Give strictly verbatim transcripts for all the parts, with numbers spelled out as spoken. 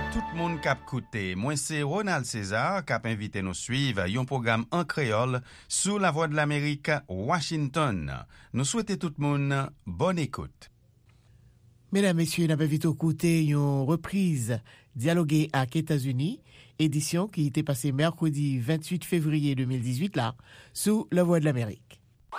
Tout le monde cap écouté. Moi c'est Ronald César cap invité nous suivre un programme en créole sous la voix de l'Amérique Washington. Nous souhaitons tout le monde bonne écoute. Mesdames, Messieurs, nous avons vite écouté une reprise dialoguée à États-Unis, édition qui était passée mercredi vingt-huit février deux mille dix-huit là, sous la voix de l'Amérique.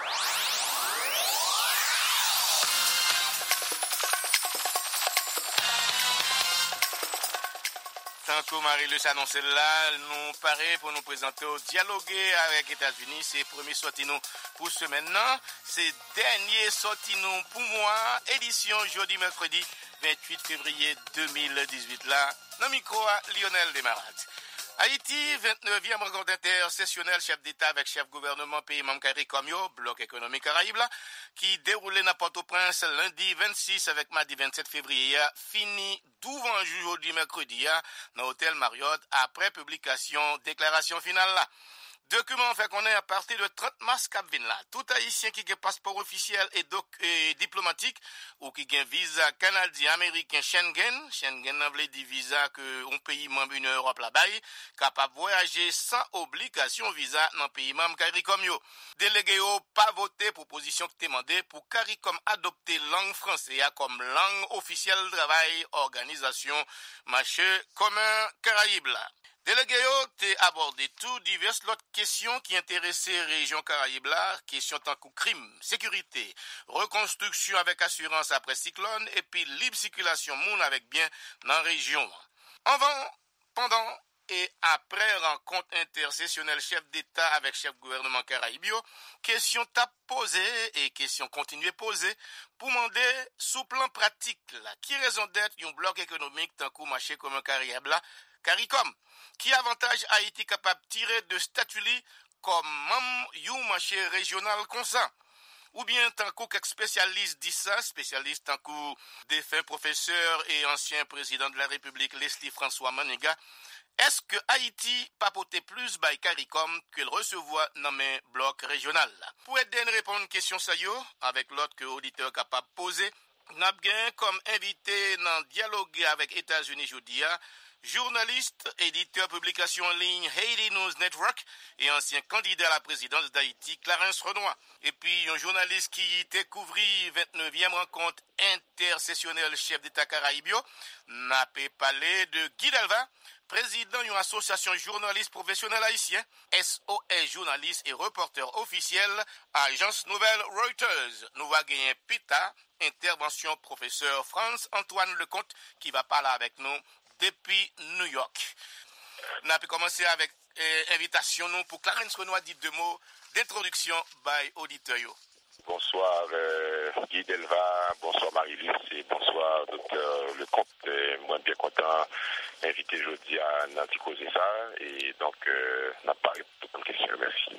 Tantôt Marie-Luce annoncé là, nous paraît pour nous présenter au dialoguer avec les États-Unis. C'est premier sorti nous pour ce maintenant. C'est dernier sorti nous pour moi. Édition jeudi mercredi vingt-huit février deux mille dix-huit là. Dans le micro à Lionel Desmarades. Haïti, vingt-neuvième rencontre intersessionnelle chef d'État avec chef gouvernement pays membre CARICOM, bloc économique Caraïbe, qui déroulait dans Port-au-Prince lundi vingt-six avec mardi vingt-sept février, fini devant jeudi mercredi dans l'hôtel Marriott après publication déclaration finale là. Document fait qu'on est à partir de trente mars cap vin là. Tout haïtien qui a passeport officiel et, doc, et diplomatique ou qui a visa canadien américain Schengen, Schengen veut dire visa que un pays membre de l'Union Europe là-bas capable de voyager sans obligation visa dans pays membre CARICOM yo. Délégué yo pas voté pour position qui demandé pour CARICOM adopter langue française comme langue officielle de travail organisation marché commun Caraïbe là. Délégué yo t'es abordé tout diverses autres questions qui intéressaient région Caraïbe là, questions tant que crime, sécurité, reconstruction avec assurance après cyclone et puis libre circulation moun avec bien dans la région. Avant, pendant et après rencontre intersessionnelle chef d'État avec chef gouvernement Caraïbe, question t'a posé et question continuer poser pour demander sous plan pratique là, qui raison d'être un bloc économique tant que marché comme un Caraïbe là, CARICOM, qui avantage Haïti capable de tirer de statut comme membre d'un marché régional comme ça. Ou bien tant que spécialiste dit ça, spécialiste tant que défunt professeur et ancien président de la République Leslie François Maniga, est-ce que Haïti papote plus by CARICOM que le recevoir dans mes blocs régional? Pour aider à répondre à une question ça yo, avec l'autre que auditeur capable de poser, n'a bien comme invité dans dialoguer avec États-Unis Joudia, journaliste, éditeur publication en ligne Haiti News Network et ancien candidat à la présidence d'Haïti, Clarence Renoir. Et puis un journaliste qui découvrit vingt-neuvième rencontre intersessionnelle chef d'État Caraïbio, n'a pas parlé de Guy Delva, président d'une association journaliste professionnel haïtien, S O S journaliste et reporter officiel, agence nouvelle Reuters. Nous va gagner Pita, intervention professeur France-Antoine Lecomte, qui va parler avec nous depuis New York. On a pu commencer avec euh, invitation nous pour Clarence Renoir dit deux mots d'introduction by auditeur. Bonsoir euh, Guy Delva, bonsoir Marie-Luce et bonsoir docteur Lecomte. Euh, moi bien content d'inviter aujourd'hui à Nanti causer ça et donc euh, n'a pas beaucoup de questions. Merci.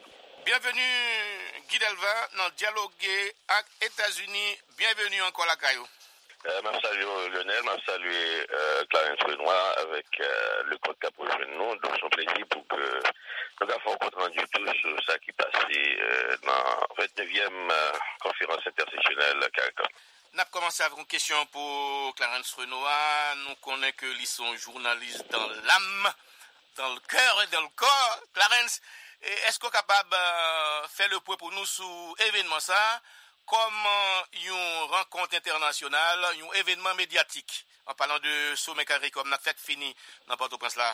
Bienvenue Guy Delva dans Dialoguer avec États-Unis. Bienvenue encore à Caillou. Euh, je salue Lionel, je salue euh, Clarence Renoir avec euh, le code cap pour nous. Donc, c'est un plaisir pour que nous avons un compte rendu tout sur ça qui passait euh, dans la vingt-neuvième euh, conférence intersessionnelle CARICOM. On a commencé avec une question pour Clarence Renoir. Nous connaissons que ils sont journalistes dans l'âme, dans le cœur et dans le corps. Clarence, est-ce qu'on est capable de euh, faire le point pour nous sur l'événement ça? Comme une rencontre internationale, un événement médiatique, en parlant de sommet CARICOM, n'a fait fini dans Port-au-Prince là.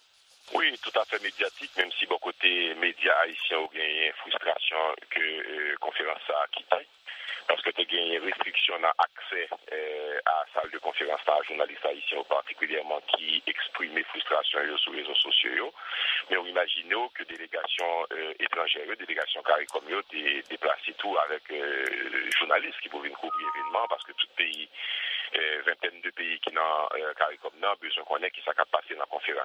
Oui, tout à fait médiatique, même si bon côté médias haïtiens ont gagné frustration que euh, conférence a quitté. Parce que tu as gagné restriction d'accès euh, à la salle de conférence à journalistes haïtiens particulièrement qui expriment frustration sur les réseaux sociaux. Mais on imagine que délégation euh, étrangère, délégation CARICOM, est déplacée tout avec euh, journalistes qui pouvaient couvrir l'événement parce que tout pays, euh, vingtaine de pays qui n'ont euh, CARICOM n'a besoin qu'on ait qui s'est passé dans la conférence.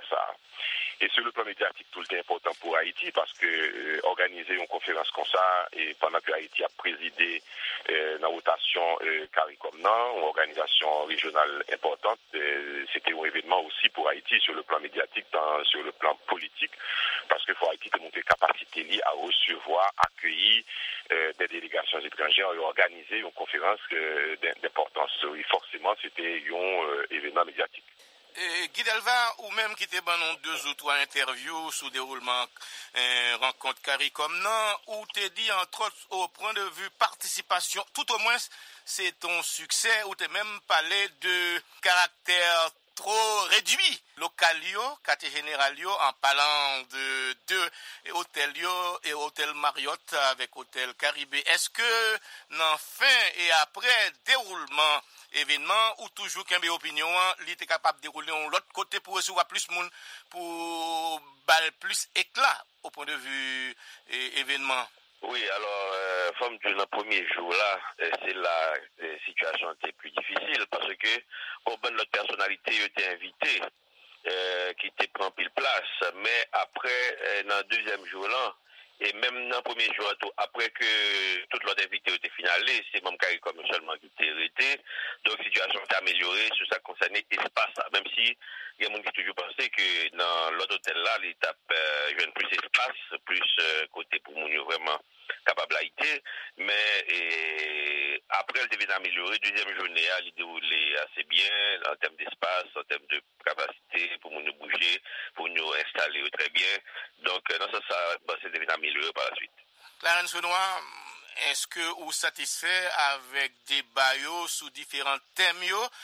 Et sur le plan médiatique, tout est important pour Haïti parce que euh, organiser une conférence comme ça et pendant que Haïti a présidé euh, dans la rotation euh, CARICOM, une organisation régionale importante, euh, c'était un événement aussi pour Haïti sur le plan médiatique, dans, sur le plan politique, parce que faut Haïti montrer capacité liée à recevoir, accueillir euh, des délégations étrangères et organiser une conférence euh, d'importance. Et forcément, c'était un euh, événement médiatique. Et Guy Delva, ou même qui était dans deux ou trois interviews sous déroulement euh, rencontre CARICOM, non, ou t'es dit entre autres au point de vue participation, tout au moins c'est ton succès, ou t'es même parlé de caractère trop réduit local yo, quartier général yo, en parlant de deux hôtels yo et hôtel Marriott avec hôtel Caribé. Est-ce que dans fin et après déroulement événement ou toujours qu'un opinion li était capable de dérouler de l'autre côté pour recevoir plus monde pour bal plus éclat au point de vue eh, événement? Oui, alors, euh, femme du premier jour là, c'est la euh, situation était plus difficile parce que pour bonne notre personnalité était invitée, euh, qui était pris pile place, mais après, euh, dans le deuxième jour là, et même dans le premier jour, après que toute l'autre invité était finalisée, c'est même CARICOM seulement qui était arrêté. Donc, la situation s'est améliorée sur ça concernait l'espace. Même si il y a des gens qui toujours pensé que dans l'autre hôtel là, l'étape, euh, il y a plus d'espace, plus euh, côté pour nous vraiment capable d'être. Mais et, après, elle devait améliorer. Deuxième journée, elle déroulé assez bien en termes d'espace, en termes de capacité pour nous bouger, pour nous installer très bien. Donc, dans ce sens, bah, c'est devenu amélioré par la suite. Clarence Benoît, est-ce que vous satisfait avec des baillots sous différents thèmes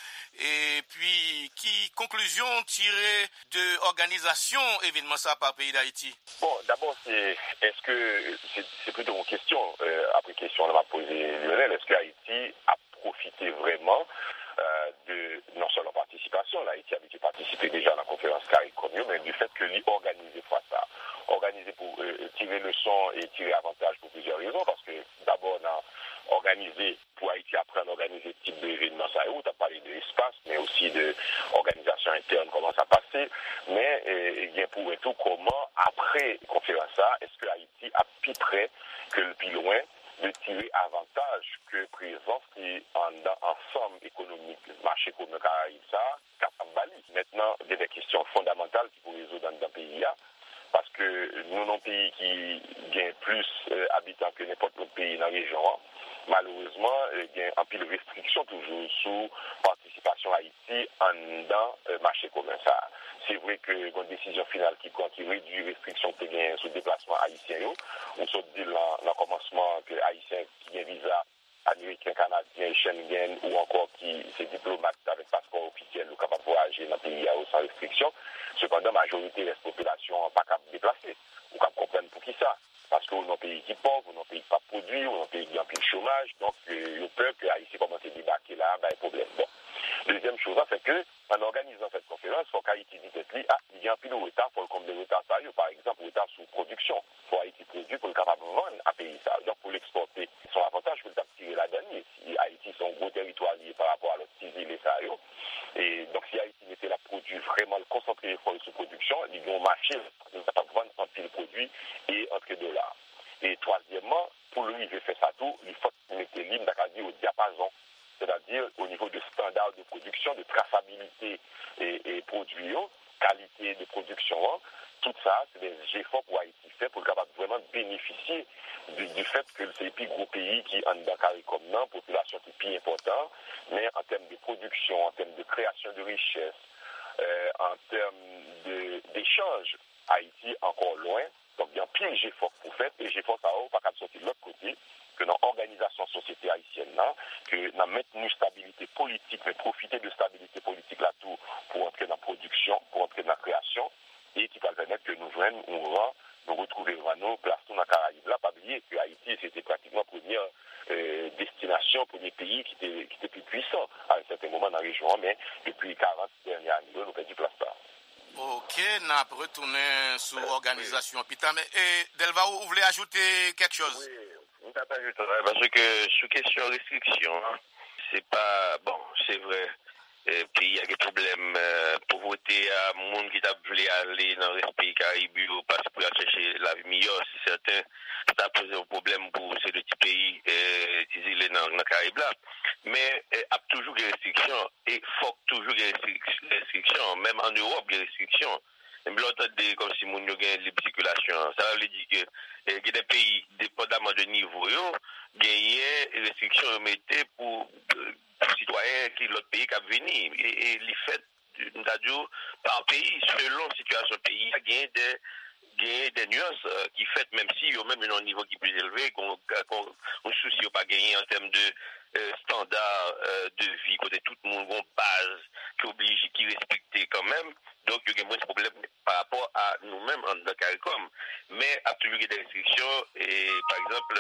et puis qui conclusion tirée de organisation événement ça par pays d'Haïti? Bon, d'abord c'est est-ce que c'est, c'est plutôt une question euh, après question on m'a posé Lionel, est-ce que Haïti a profité vraiment euh, de non seulement participation, l'Haïti avait participé déjà à la conférence CARICOM, mais du fait que lui organiser fois ça, organiser pour euh, tirer leçon et tirer avantage pour plusieurs raisons, parce que d'abord on a organisé pour Haïti apprendre à organiser ce type d'événement, ça où tu as parlé de l'espace, mais aussi de organisation interne, comment ça passait, mais euh, bien pour et tout, comment après la conférence ça, est-ce que Haïti a plus près que le plus loin de tirer avantage que présence qui en ensemble économique, marché commun Caraïbes, ça, capable Bali. Maintenant, il y a des questions fondamentales qui pour résoudre dans le pays, parce que nous, nos pays qui gagnent plus euh, habitants que n'importe quel pays dans la région, malheureusement, il y a un peu de restrictions toujours sous participation Haïti en dans le marché commun. Ça, c'est vrai que une décision finale qui, qui réduit les restrictions que gagnent sur le déplacement haïtien, on se dit dans le commencement que Haïtiens qui ont visa américain, canadien, Schengen ou encore qui c'est diplomate avec passeport officiel ou capable de voyager dans le pays sans restriction. Cependant, la majorité des populations pas capable de déplacer. Ou capable de comprendre pour qui ça. Parce que dans un pays qui est pauvre, dans un pays qui pas produit, ou dans un pays qui a un peu de chômage, donc il y a peur que Haïti commence à débarquer là, ben, problème. Bon. Deuxième chose, c'est que en organisant cette conférence, il faut qu'Haïti dise que ah, il y a un peu de retard pour le compte de retard ça. Par exemple, retard sous production. Il faut Haïti produire pour le capable de vendre à pays ça. Donc pour l'exporter, son avantage pour le tirer la dernière. Si Haïti c'est un gros territoire lié par rapport à l'autre six îles et ça. Et donc si Haïti était la produit vraiment le concentrer l'effort sous production, ils vont marcher, ils vont capable de vendre entre les produits et entre dollars. Et troisièmement, pour lui, il veut faire ça tout, il faut mettre l'hymne au diapason. C'est-à-dire au niveau de standards de production, de traçabilité et, et produits, qualité de production, tout ça, c'est des efforts pour Haïti fait pour capable vraiment bénéficier du, du fait que c'est le plus gros pays qui en dans CARICOM, non, population qui est plus importante, mais en termes de production, en termes de création de richesse, euh, en termes de, d'échange, Haïti encore loin. Donc, il y a un pile d'efforts pour faire, et l'effort ça va pas sortir de l'autre côté, que dans l'organisation société haïtienne, là, que dans maintenu stabilité politique, mais profiter de stabilité politique là tout pour entrer dans la production, pour entrer dans la création, et qui va permettre que nous joignons, on va nous retrouver nous, place dans la Caraïbe. Là, pas oublier que Haïti, c'était pratiquement la première euh, destination, premier pays qui était, qui était plus puissant à un certain moment dans la région, mais depuis quarante dernières années, nous avons perdu place là. Ok, nous avons retourné sur l'organisation. Oui. Putain, mais et Delva, vous voulez ajouter quelque chose? Oui, on t'a pas ajouté, parce que sous question restriction, hein, c'est pas, bon, c'est vrai, le pays a des problèmes, euh, pauvreté, à monde qui t'a voulu aller dans les pays caribes, parce pour chercher la vie meilleure, c'est certain, ça a posé un problème pour ces deux petits pays, euh, qui sont dans le Caraïbe là. Mais, il y a toujours des restrictions, et il faut toujours des restrictions, même en Europe, des restrictions. Et puis, l'autre, comme si moun yo gagne libre circulation. Ça veut dire que, il y a des pays, dépendamment de niveau, il y a des restrictions mettées pour, pour citoyens qui l'autre pays qui a venu. Et, et les fait par pays, selon la situation pays, il y a des gagner des nuances euh, qui fait même si yo même un niveau qui est plus élevé qu'on qu'on on soucie pas gagner en termes de euh, standard euh, de vie côté tout le monde une base qui oblige qui respecter quand même donc il y a moins de problèmes par rapport à nous-mêmes en dans CARICOM mais a toujours des restrictions et par exemple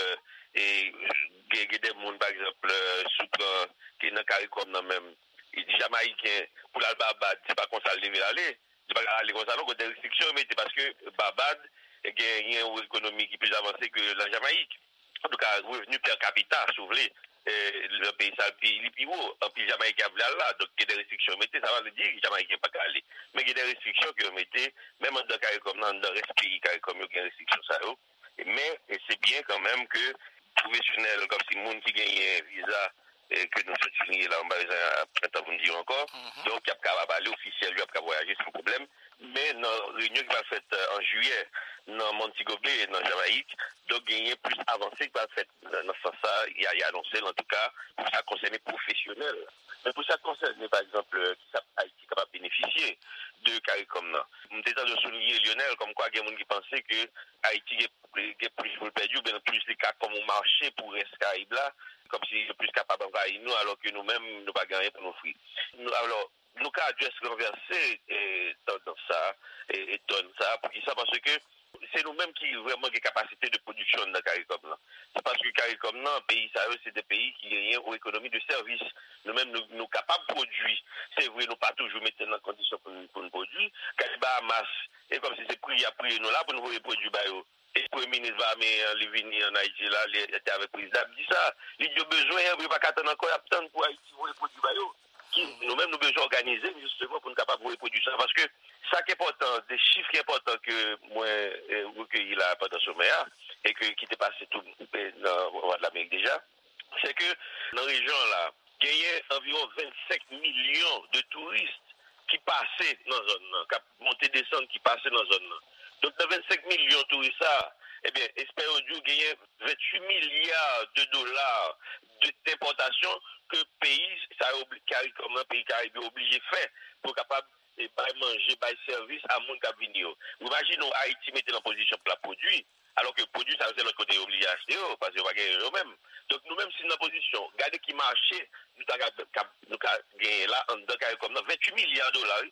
et il y a des monde par exemple sous qui dans CARICOM même il dit jamaïcain pour l'Albabad c'est pas comme ça lever aller c'est pas aller comme ça non des restrictions mais c'est parce que Barbade a une économie qui est plus avancée que la Jamaïque en tout cas revenu per capita si vous voulez le pays ça le pays plus haut en plus Jamaïque a là donc il y a des restrictions mais ça veut dire que Jamaïque n'est pas calé mais il y a des restrictions que vous mettez même dans le comme dans le reste pays comme il y a des restrictions ça mais c'est bien quand même que professionnels comme si monde qui gagne un visa et que nous sommes là, on va vous dire encore. Mm-hmm. Donc, il y a capable aller officiel, il y a capable voyager sans problème. Mais dans la réunion qui va faite en juillet, dans Montego Bay et dans Jamaïque, donc, il y a plus avancé qui va faite dans ce sens-là, il y a, il y a annoncé, en tout cas, pour ça concerner professionnels. Mais pour ça concerner, par exemple, qui Haïti capable de bénéficier de CARICOM. Nous étions de souligner Lionel, comme quoi il y a des gens qui pensaient que Haïti est plus pour le perdu, ou bien plus les cas comme on marché pour rester Caraïbe là, comme si est plus capable d'envahir nous, alors que nous-mêmes, nous ne pas gagner pour nous fruits. Alors, nous avons dû se renverser et dans ça, et donner ça, pour ça, parce que c'est nous-mêmes qui avons vraiment des capacités de production dans CARICOM. C'est parce que CARICOM, non, pays sérieux, c'est des pays qui gagnent aux économies de services. Nous-mêmes, nous sommes capables de produire. C'est vrai, nous pas toujours mettre dans condition pour, pour nous produire. Quand il masse, et comme si c'est pris à prix, nous là pour nous produire. Et le Premier ministre va aller venir en Haïti, là, il était avec le président, il dit ça. Il a besoin, il va pas attendre encore, il attendre pour Haïti, pour les produits. Nous-mêmes, nous besoin organiser justement pour nous capables de reproduire ça. Parce que ça qui est important, des chiffres qui sont importants que moi, j'ai recueilli là pendant ce sommet, et que, qui était passé tout dans le roi de l'Amérique déjà, c'est que dans la région là, il y a environ vingt-cinq millions de touristes qui passaient dans la zone, qui montaient des descendre, qui passaient dans la zone. Donc, dans vingt-cinq millions de touristes, eh bien, espérons Dieu gagner vingt-huit milliards de dollars d'importation que le pays, ça comme un pays caribéen obligé de faire pour capable de manger, de service à mon cabine. Imaginons Haïti mettre en position pour la produire, alors que le produit, ça c'est l'autre côté obligé à acheter, parce qu'on va gagner eux-mêmes. Donc, nous-mêmes, si nous sommes en position, regardez qui marche, nous avons gagné là, comme vingt-huit milliards de dollars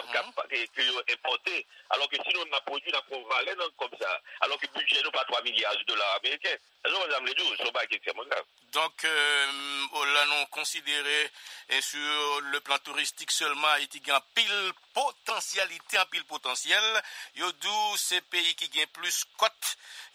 qui ont importé, alors que si nous avons produit, nous avons valé comme ça, alors que le budget n'est pas trois milliards de dollars américains. Donc, euh, là, nous considérons sur le plan touristique seulement, Haïti a pile potentialité, en pile potentiel. Yodou, c'est pays qui gagne plus côte,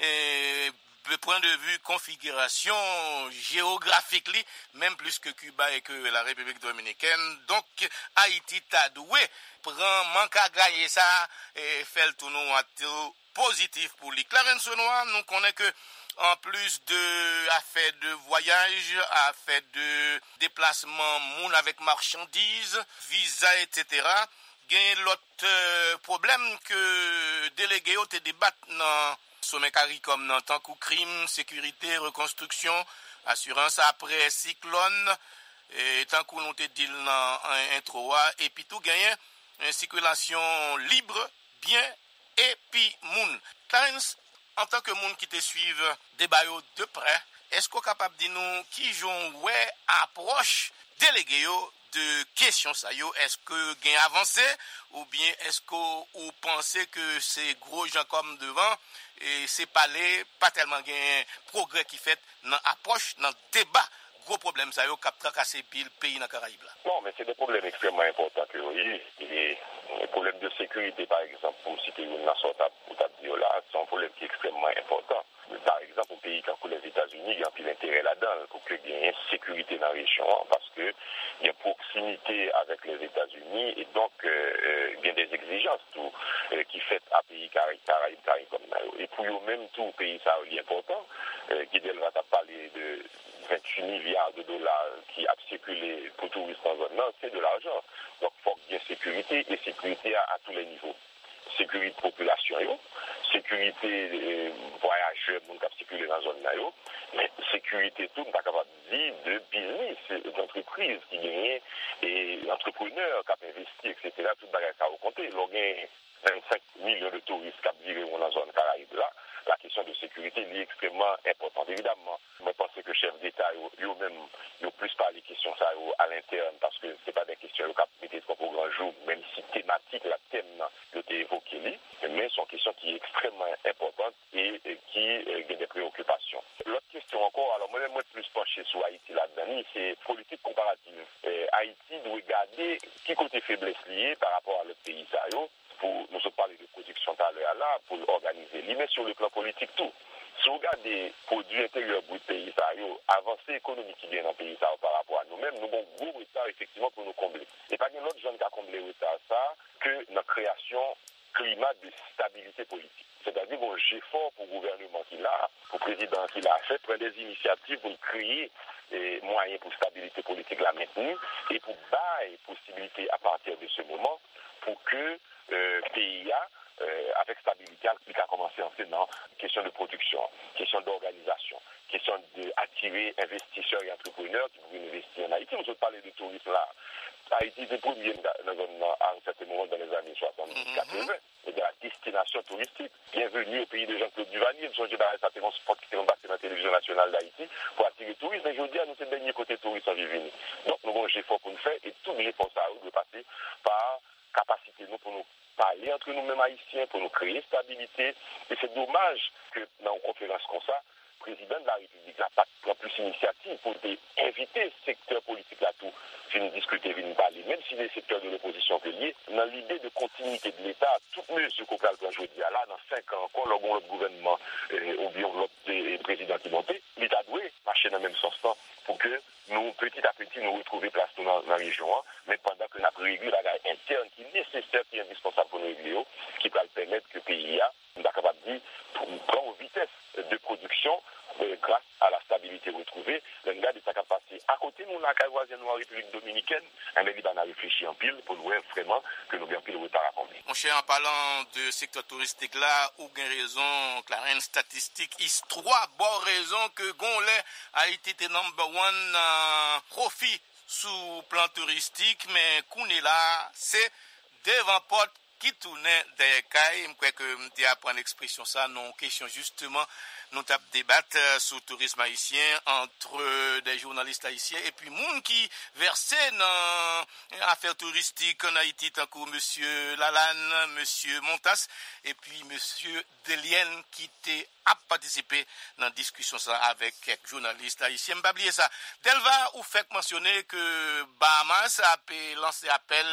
et de point de vue configuration géographique, même plus que Cuba et que la République dominicaine. Donc, Haïti t'a doué, prend, manque à gagner ça, et fait le tournoi positif pour lui. Clarence Noir, nous connaissons que en plus de affaires de voyage, affaires de déplacement, moun avec marchandises, visa, et cetera, il y a l'autre euh, problème que délégué au te débattent dans sommet CARICOM dans tant que crime, sécurité, reconstruction, assurance après cyclone, et tant que l'on te dit dans intro, et puis tout gagne une circulation libre, bien, et puis moun. Clarence, en tant que monde qui te suivent débat de près, est-ce qu'on est capable de dire nous qui j'ont ouais approche délégué de questions ça yo, est-ce que gain avancé ou bien est-ce que vous pensez que c'est gros gens comme devant et c'est parler pas tellement gain progrès qui fait dans approche dans débat gros problème ça yo cap tracasser pile pays dans Caraïbes là. Non, mais c'est des problèmes extrêmement importants que oui, et les problèmes de sécurité par exemple pour citer une sorte de là, c'est un problème qui est extrêmement important. Par exemple, au pays comme les États-Unis, il y a un peu d'intérêt là-dedans pour qu'il y ait une sécurité dans la région parce qu'il y a proximité avec les États-Unis et donc euh, il y a des exigences tout, euh, qui fait à pays Caraïbes, Caraïbes, Caraïbes comme ça. Et pour eux-mêmes, tout pays ça est important, euh, qui va parler de vingt-huit milliards de dollars qui a circulé pour touristes en zone nord, c'est de l'argent. Donc il faut qu'il y ait sécurité et sécurité à, à tous les niveaux. Sécurité population, yo, sécurité euh, voyageurs, moun kap circuler dans la zone là, yo, mais sécurité tout, pas capable de dire de business. d'entreprises qui gagnent et entrepreneurs qui ont investi, et cetera. Tout le bagage ça a compté. L'on gagne vingt-cinq millions de touristes qui vivent dans la zone Caraïbe là. La question de sécurité est extrêmement importante. Évidemment, je pense que le chef d'État, eux-mêmes, ils ont plus parlé de questions ça à l'interne parce que ce n'est pas des questions qui ont été au grand jour, même si thématique, la thème, a été évoquée, mais ce sont des questions qui sont extrêmement importantes et, et qui ont des préoccupations. L'autre question encore, alors moi, moi plus penché sur Haïti là-dedans, c'est politique comparative. Et Haïti doit garder qui côté faiblesse liée par rapport à l'autre pays. Ça, pour nous parler de production à l'heure là, pour organiser. Mais sur le plan politique, tout. Si on regarde des produits intérieurs du pays, ça, avancée économique qui vient dans le pays ça, par rapport à nous-mêmes, nous avons un gros retard effectivement pour nous combler. Et pas une autre zone qui a comblé le retard, ça, que la création climat de stabilité politique. C'est-à-dire qu'on j'ai fort pour le gouvernement qui l'a, pour le président qui l'a fait, prendre des initiatives pour créer des moyens pour stabilité politique la maintenue et pour bailler possibilité à partir de ce moment pour que le euh, pays a Euh, avec stabilité, qui a commencé en dans question de production, question d'organisation, question d'attirer investisseurs et entrepreneurs qui pouvaient investir en Haïti. Nous avons parlé de tourisme là. Haïti était premier à un certain moment dans les années soixante-dix quatre-vingts, et de la destination touristique. Bienvenue au pays de Jean-Claude Duvalier. Nous avons d'arrêter certains spots qui sont passés dans la télévision nationale d'Haïti pour attirer les touristes. Et je dis à nous, c'est le dernier côté touriste en Vivini. Donc, nous avons un effort pour nous faire et tout l'effort ça doit passer par capacité nous pour nous parler entre nous-mêmes haïtiens, pour nous créer stabilité. Et c'est dommage que dans une conférence comme ça, le président de la République n'a pas plus d'initiative pour inviter le secteur politique là tout, venir discuter, venir parler, même si les secteurs de l'opposition sont liés, dans l'idée de continuité de l'État, toute mesure qu'on peut aujourd'hui dire là, dans cinq ans, quand le gouvernement euh, ou bien l'autre président qui monte, l'État doit marcher dans le même sens pour que nous, petit à petit, nous retrouvions place dans la région, mais pendant que nous avons réglé la guerre interne qui est nécessaire, qui est indispensable pour nous régler, qui peut permettre que le pays a, nous sommes capables de prendre une vitesse de production euh, grâce à la stabilité retrouvée. Le gars de sa capacité. À côté, nous, la voisine en République dominicaine, un Liban a réfléchi en pile pour nous vraiment que nous avons pile retard à combler. Mon cher, en parlant de secteur touristique là, ou bien raison, Clarence statistique, il y a trois bonnes raisons que Gonlé Haïti était number one euh, profit sous plan touristique, mais qu'on est là, c'est devant porte qui tournait des cailles. Je crois que je vais apprendre l'expression ça, non, question justement. Nous avons débattu sur le tourisme haïtien entre des journalistes haïtiens et puis moun qui versaient dans l'affaire touristique en Haïti, tant que M. Lalanne, M. Montas et puis M. Delienne qui était à participer dans la discussion ça avec quelques journalistes haïtiens. Pas oublier ça. Delva ou fait mentionner que Bahamas a lancé appel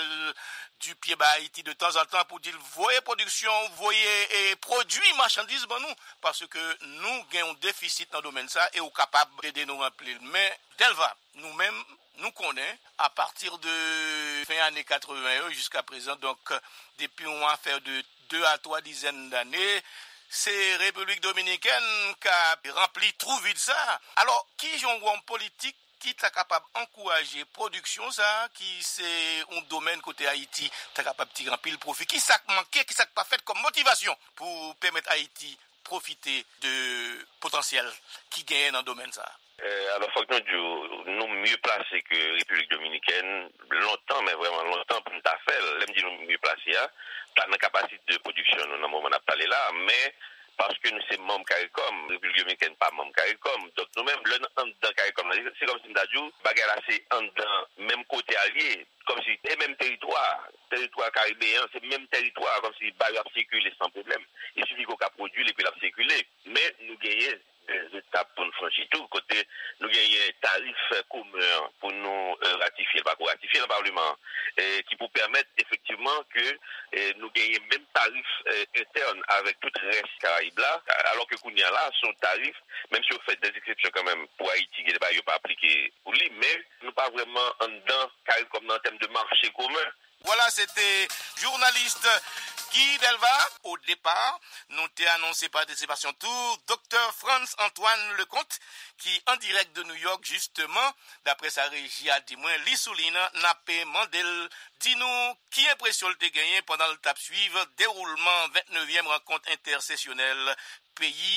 du pied bas Haïti de temps en temps pour dire voyez production, voyez et produits marchandises ben nous parce que nous gagnons un déficit dans le domaine ça et nous sommes capables d'aider nous remplir. Mais Delva, nous-mêmes, nous connaissons à partir de fin années quatre-vingt jusqu'à présent, donc depuis on a fait de deux à trois dizaines d'années, c'est République dominicaine qui a rempli trop vite ça. Alors, qui joue un politique qui est capable d'encourager production ça, qui c'est un domaine côté Haïti, qui est capable de remplir le profit, qui ça manqué, qui ça pas fait comme motivation pour permettre Haïti profiter de potentiel qui gagne dans le domaine ça. Euh, alors, faut que nous nous mieux placés que République dominicaine, longtemps, mais vraiment longtemps pour nous faire, l'aime dire nous mieux placés, t'as une capacité de production, nous, dans le moment où on a parlé là, mais parce que nous sommes membres CARICOM, République dominicaine pas membre CARICOM, donc nous-mêmes, le dans CARICOM, c'est comme si nous avons dit, bagarre c'est en même côté allié, comme si, et même territoire, territoire caribéen, c'est le même territoire, comme si bagarre circuler sans problème. Il suffit qu'on a produit et puis la circuler. Mais nous gagnons des étapes pour nous franchir tout. Côté, nous gagnons un tarif commun pour nous euh, ratifier, pas pour ratifier le Parlement, euh, qui pour permettre effectivement que euh, nous gagnons même tarif euh, interne avec tout le reste Caraïbes là, alors que Kounia là, son tarif, même si on fait des exceptions quand même pour Haïti, qui n'est pas appliqué pour lui, mais nous pas vraiment en dedans, comme dans le thème de marché commun. Voilà, c'était journaliste Guy Delva. Au départ, nous t'ai annoncé participation tour docteur Franz Antoine Lecomte, qui en direct de New York, justement, d'après sa régie a dit moins, Lissouline, Napé, Mandel, dis-nous qui impression le gagné pendant le tap suivre, déroulement vingt-neuvième rencontre intersessionnelle pays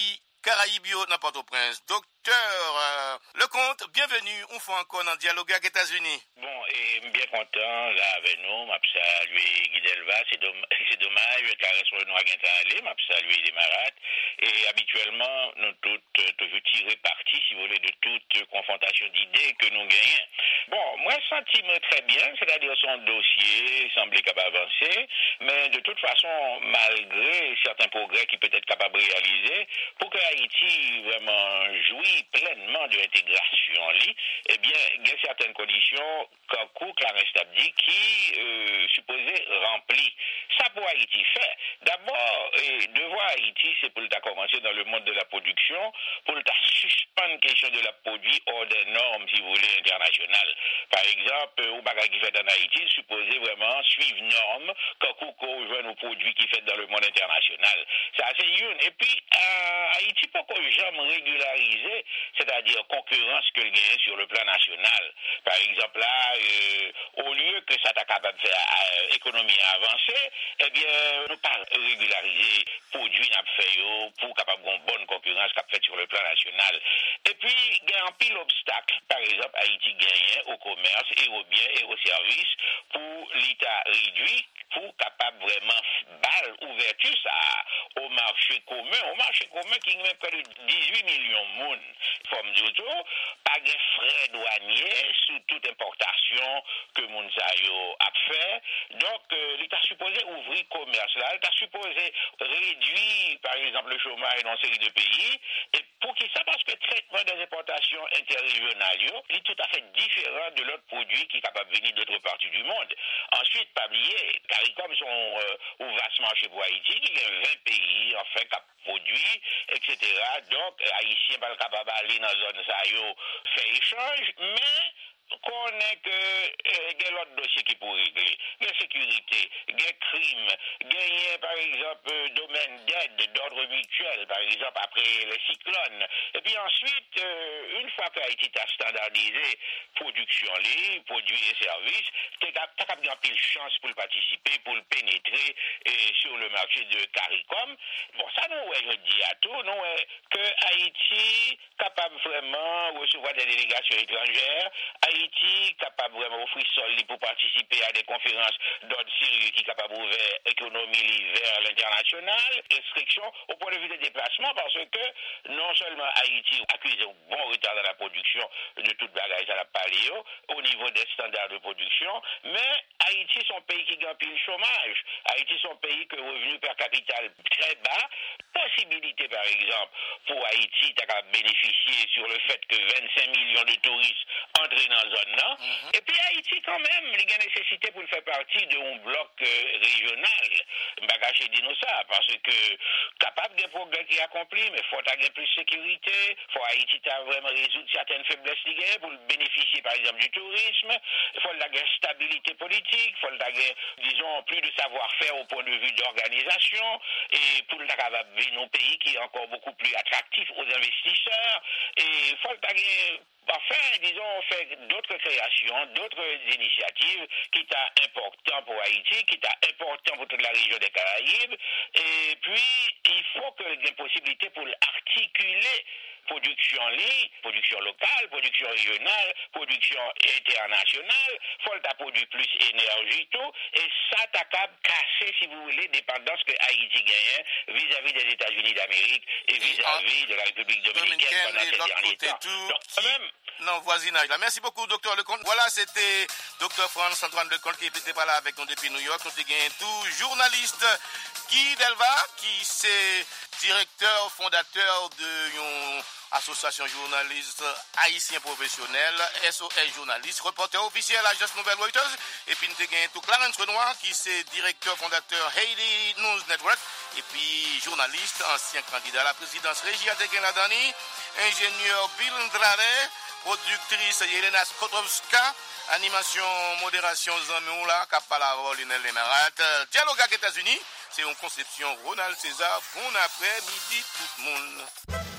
Caraïbes dans Port-au-Prince. Docteur euh, Lecomte, bienvenue une fois encore dans Dialogue avec les États-Unis. Bon, et bien content là avec nous, m'a salué Guy Delva, c'est dommage, c'est dommage, car sur nous à aller, m'a salué les marades, et habituellement nous toutes toujours tirer parti, si vous voulez, de toute confrontation d'idées que nous gagnons. Bon, moi senti très bien, c'est-à-dire son dossier semblait capable d'avancer, mais de toute façon, malgré certains progrès qui peut être capable de réaliser, pour que Haïti vraiment jouisse pleinement de l'intégration, eh bien, il y a certaines conditions qu'un coup Clarence Tabdi qui euh, supposé rempli. Ça pour Haïti fait. D'abord, eh, devoir Haïti, c'est pour le commencer dans le monde de la production, pour le suspendre la question de la produit hors des normes, si vous voulez, internationales. Par exemple, au bagage qui fait en Haïti, supposé vraiment suivre normes qu'un coup qu'on rejoint nos produits qui fait dans le monde international. Ça, c'est une. Et puis, euh, Haïti, pourquoi jamais régulariser, c'est-à-dire concurrence que le gagne sur le plan national. Par exemple, là, euh, au lieu que ça t'a capable de faire euh, économie avancée, eh bien, nous pas régulariser produits n'a fait pour capable une bonne concurrence qu'a fait sur le plan national. Et puis, il y a un pile d'obstacles. Par exemple, Haïti gagne au commerce et aux biens et aux services pour l'État réduit, pour capable vraiment balle ouverture ça au marché commun, au marché commun qui met près de dix-huit millions de monde. Forme d'auto, pas de frais douaniers sous toute importation que Mounsayo a fait. Donc, euh, l'État supposé ouvrir commerce là, l'État supposé réduire, par exemple, le chômage dans une série de pays. Et pour qui ça? Parce que le traitement des importations interrégionales est tout à fait différent de l'autre produit qui est capable de venir d'autres parties du monde. Ensuite, pas oublier, CARICOM sont euh, au vaste marché pour Haïti, il y a vingt pays, enfin, qui produit, et cetera. Donc, Haïtien pas capable d'aller dans la zone ça, fait échange, mais qu'on est que euh, il y a l'autre dossier qui pour régler. Il y a sécurité, il y a crime, il y a par exemple euh, domaine d'aide, d'ordre mutuel, par exemple après les cyclones. Et puis ensuite, euh, une fois que Haïti a standardisé production libre, produits et services, tu as bien pile chance pour le participer, pour le pénétrer et sur le marché de CARICOM. Bon, ça nous, ouais, je dis à tout, nous, ouais, que Haïti capable vraiment recevoir des délégations étrangères, Haïti capable vraiment offrir sol pour participer à des conférences d'ordre sérieux qui capable d'ouvrir l'économie vers l'international, restrictions au point de vue des déplacements parce que non seulement Haïti accuse un bon retard dans la production de toute bagage à la paléo au niveau des standards de production, mais Haïti c'est un pays qui gagne le chômage. Haïti c'est un pays que revenu per capita très bas. Possibilité par exemple pour Haïti de bénéficier sur le fait que vingt-cinq millions de touristes entrent dans la zone là. Mm-hmm. Et puis Haïti quand même, il y a nécessité pour le faire partie d'un bloc euh, régional. Bagage dit nous ça parce que capable des progrès qui accompli, mais faut avoir plus de sécurité, faut Haïti ta vraiment résoudre certaines faiblesses qu'il y a pour bénéficier par exemple du tourisme, il faut la stabilité politique, il faut la disons plus de savoir-faire au point de vue d'organisation et pour la capable vivre un pays qui est encore beaucoup plus attractif aux investisseurs et il faut la enfin, disons, fait d'autres créations, d'autres initiatives qui est important pour Haïti, qui est important pour toute la région des Caraïbes. Et puis, il faut qu'il y ait une possibilité pour articuler production libre, production locale, production régionale, production internationale, faut le produire plus énergie tout, et ça t'a cassé, si vous voulez, dépendance que Haïti gagne vis-à-vis des États-Unis d'Amérique et vis-à-vis et de la République dominicaine pendant ces derniers temps. Tout, Donc, quand même, non, voisinage là. Merci beaucoup, docteur Lecomte. Voilà, c'était docteur France-Antoine Lecomte qui était pas là avec nous depuis New York. Nous avons tout journaliste Guy Delva, qui c'est directeur, fondateur de une association journaliste haïtien professionnel, S O S journaliste, reporter officiel à l'agence Nouvelle Reuters. Et puis nous avons tout Clarence Renoir, qui c'est directeur, fondateur Haiti News Network. Et puis journaliste, ancien candidat à la présidence Régia Tekenladani, ingénieur Bill Andrade, productrice Yelena Skotowska, animation, modération Zamioula, Kapala Linel Lemarat, dialogue avec les États-Unis, c'est une conception Ronald César. Bon après-midi tout le monde.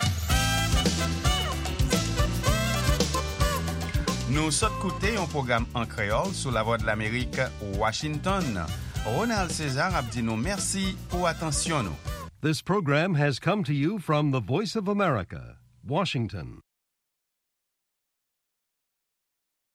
Nous sommes écoutés un programme en créole sous la voix de l'Amérique, Washington. Ronald César a dit nous merci pour attention nous. This program has come to you from the Voice of America, Washington.